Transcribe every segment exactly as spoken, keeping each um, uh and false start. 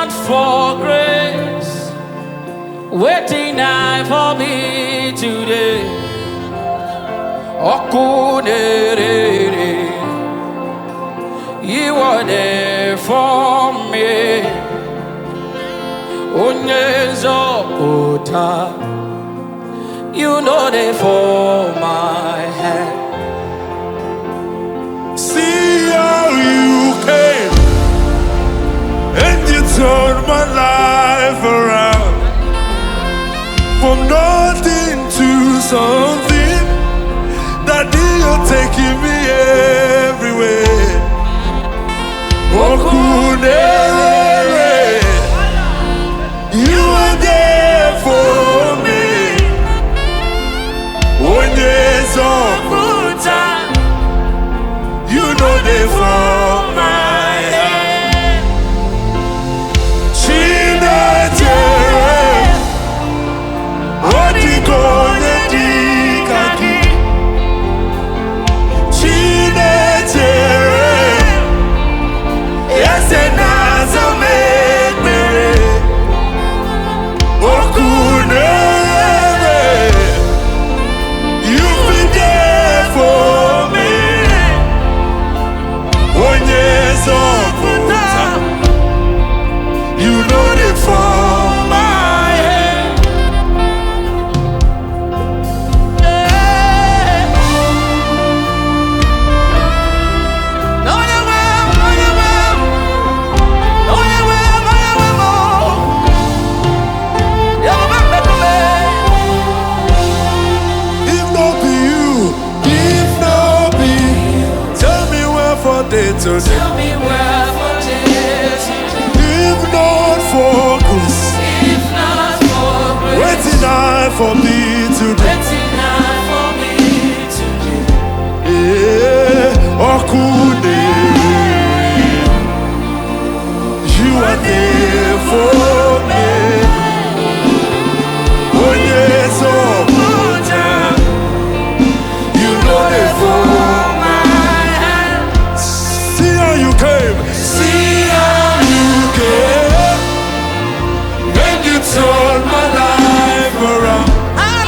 not for grace, waiting I for me today. Okunere, you are there for me. Onyezokota, you know they for my hand. See how you came and you turned my life around from nothing to something. Daddy, you're taking me everywhere. Okunere, you are there for me. Onyezokota, you know they for my hand. Chinajere, Odikone dikaki. Chinajere, Ese nazo mekbere. Okunere, you've been there for me. Onyezokota, you know they for my hand. No, you will, no, you will, no, you will, no, you will more. You will make me. If not be you, if not be you, tell me where for day today. Tell me where for this, If not for grace, if not for grace, waiting I for me today. waiting I for me today. Yeah, Okunere, you are there for me. Onyezokota, you know they for my hand. See how you came, see how you came, when you turned my life around.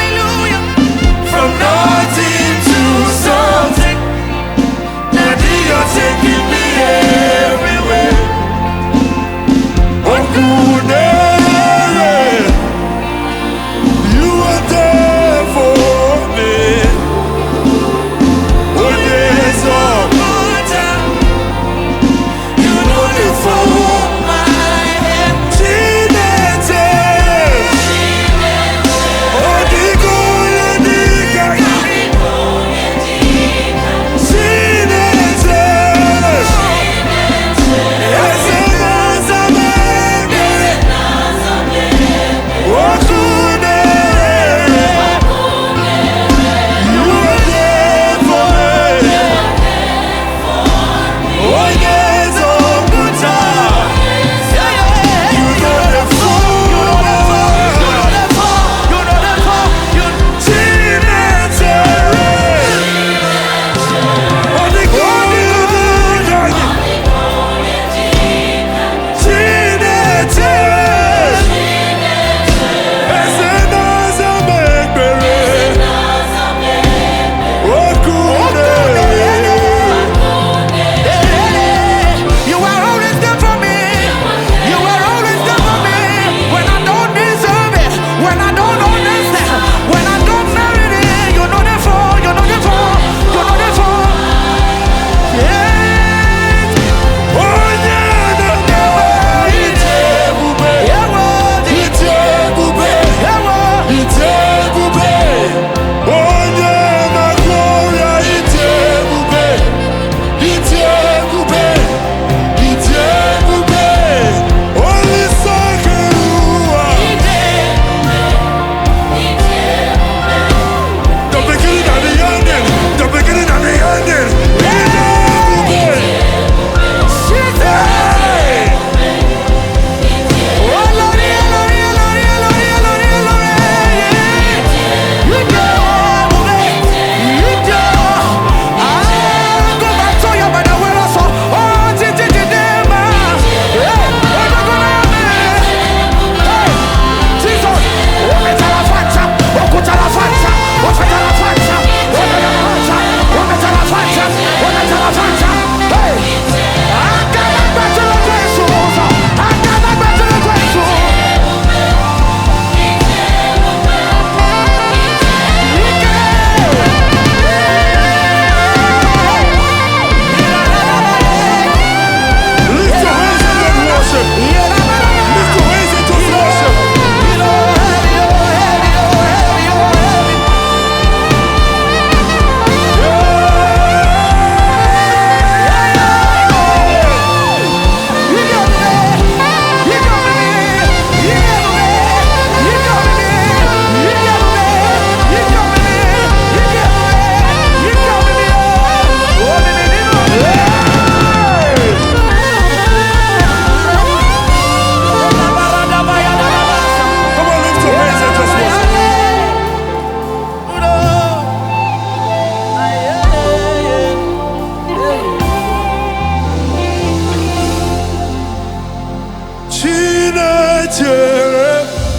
Chinechere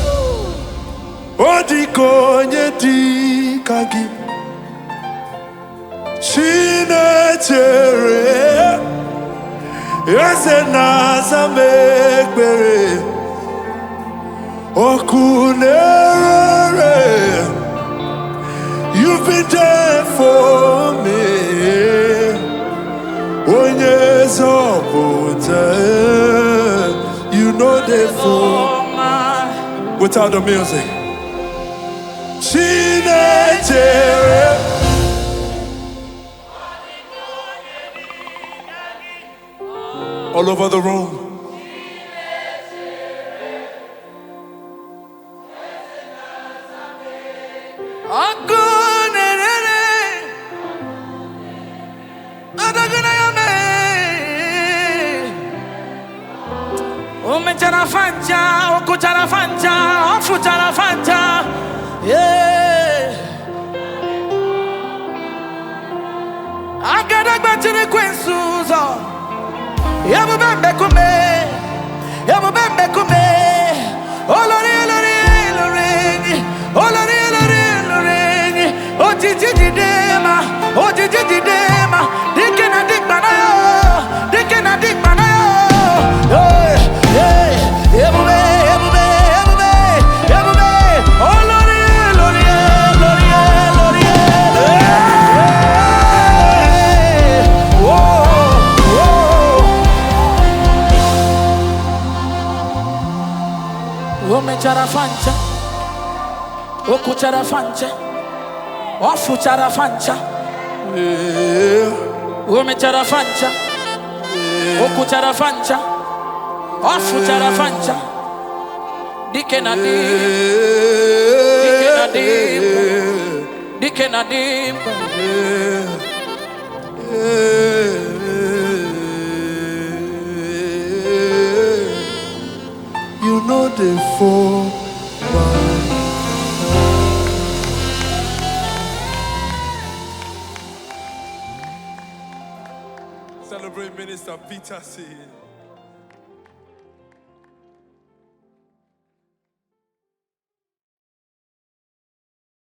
Odikonye dikagi Chinechere Yese nazamekbere Okunere You've been there for me Onye zobute You know they for without the music Chinechere all over the room. Umechara fanja, ukuchara fanja, ofuchara fanja, yeah. Agada gbachiri kwensuzo, yamu bembe kume, yamu bembe kume, olori olori olori, olori olori olori, ojiji jidema, ojiji jidema, dike na dikbana yo, dike na dikbana yo. Umechara fanja, ukuchara fanja, ofuchara fanja. Umechara fanja, ukuchara fanja, ofuchara fanja. Dike na dim, dike na dim, dike na dim. You know the four. Celebrate Minister Peter C.